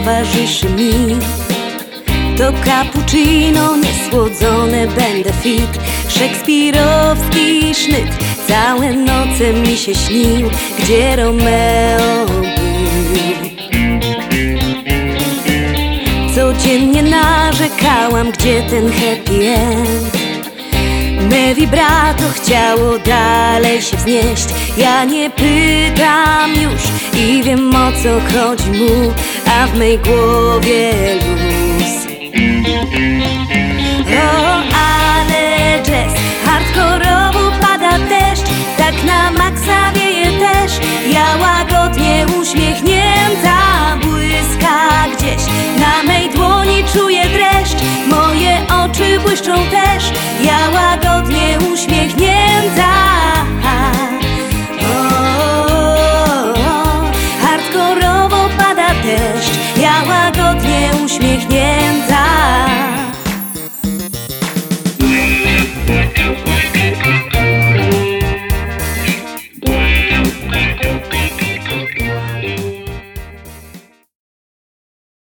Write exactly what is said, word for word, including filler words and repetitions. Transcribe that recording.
towarzyszy mi. To cappuccino niesłodzone, będę fit. Szekspirowski sznyt, całe noce mi się śnił, gdzie Romeo był. Codziennie narzekałam, gdzie ten happy end. Me vibrato chciało dalej się wznieść. Ja nie pytam już i wiem, o co chodzi mu, a w mej głowie luz. O, ale jazz, hardkorowo pada deszcz, tak na maksa wieje też. Ja łagodnie uśmiechnięta, błyska gdzieś na mej dłoni, czuję dreszcz. Moje oczy błyszczą też, ja łagodnie uśmiechnięta.